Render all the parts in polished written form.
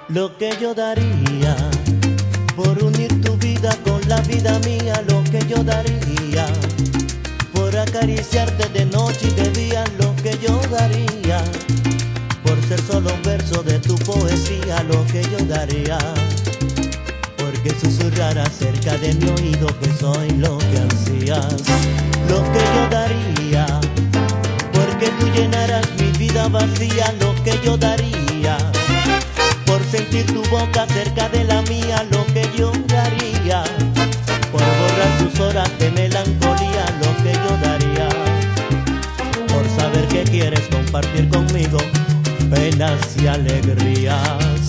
Lo que yo daría por unir tu vida con la vida mía, lo que yo daría por acariciarte de noche y de día, lo que yo daría por ser solo un verso de tu poesía, lo que yo daría porque susurraras cerca de mi oído que soy lo que ansías, lo que yo daría porque tú llenaras mi vida vacía, lo que yo daría por sentir tu boca cerca de la mía, lo que yo daría por borrar tus horas de melancolía, lo que yo daría por saber que quieres compartir conmigo penas y alegrías,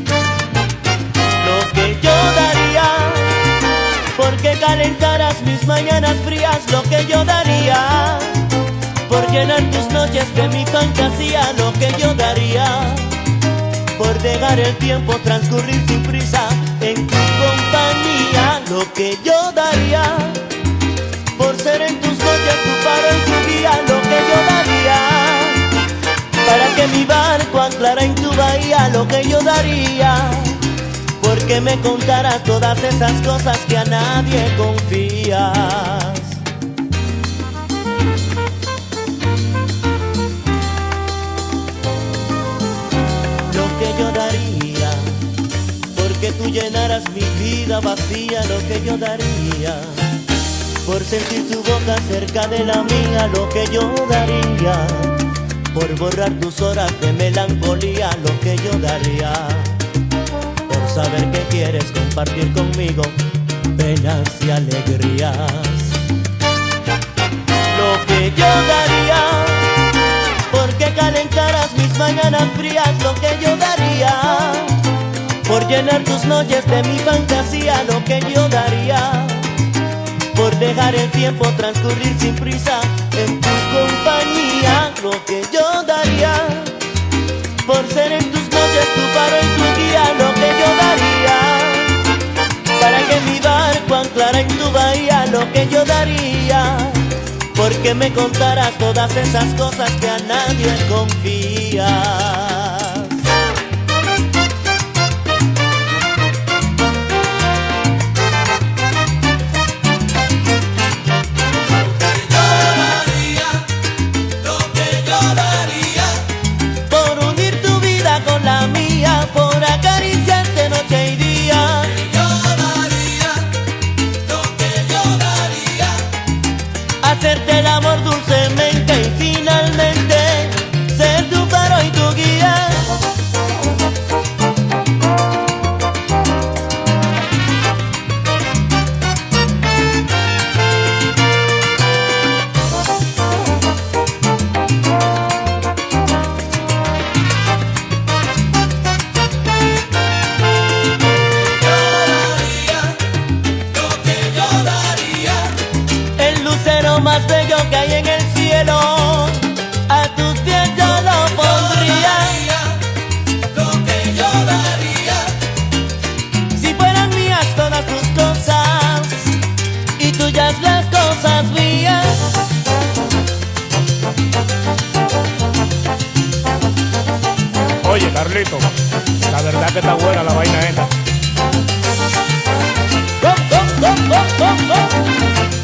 lo que yo daría porque calentaras mis mañanas frías, lo que yo daría por llenar tus noches de mi fantasía, lo que yo daría por dejar el tiempo transcurrir sin prisa en tu compañía, lo que yo daría por ser en tus noches tu faro y tu guía, lo que yo daría para que mi barco anclara en tu bahía, lo que yo daría porque me contaras todas esas cosas que a nadie confías. Que yo daría porque tú llenaras mi vida vacía, lo que yo daría por sentir tu boca cerca de la mía, lo que yo daría por borrar tus horas de melancolía, lo que yo daría por saber que quieres compartir conmigo penas y alegrías, lo que yo daría porque calentaras mis mañanas frías, lo que yo daría por llenar tus noches de mi fantasía, lo que yo daría por dejar el tiempo transcurrir sin prisa en tu compañía, lo que yo daría por ser en tus noches tu faro y tu guía, lo que yo daría para que mi barco anclara en tu bahía, lo que yo daría porque me contarás todas esas cosas que a nadie confías. Lo que yo daría Por unir tu vida con la mía, por acariciarte noche y día. Hacerte el amor dulcemente y finalmente ser tu faro y tu guía. El lucero más bello que hay en el cielo, a tus pies yo lo pondría. lo que yo daría Si fueran mías todas tus cosas y tuyas las cosas mías. Oye, Carlito, la verdad que está buena la vaina esta. ¡Oh, oh, oh, oh, oh, oh!